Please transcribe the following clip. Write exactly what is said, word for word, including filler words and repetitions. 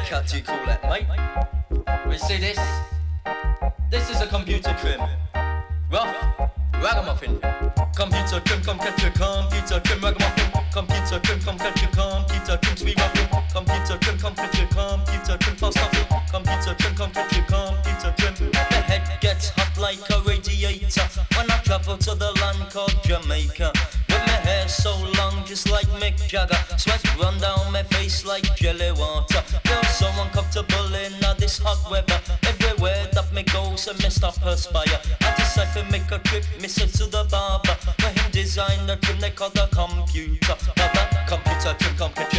How do you call that, mate? We see this? This is a computer crim. Rough, ragamuffin. Computer crim, come catch your computer crim, ragamuffin. Computer crim, come catch your computer crim, sweet muffin. Computer crim, come catch your computer crim, fast muffin. Computer crim, come catch your computer crim. The head gets hot like a radiator when I travel to the land called Jamaica. With my hair so long, just like Mick Jagger. Sweat run down my face like jelly water. Feel so uncomfortable in all this hot weather. Everywhere that me goes, I me stop perspire. I decide to make a trip, miss it to the barber. For him design the trim they call the computer. Now that computer trim, computer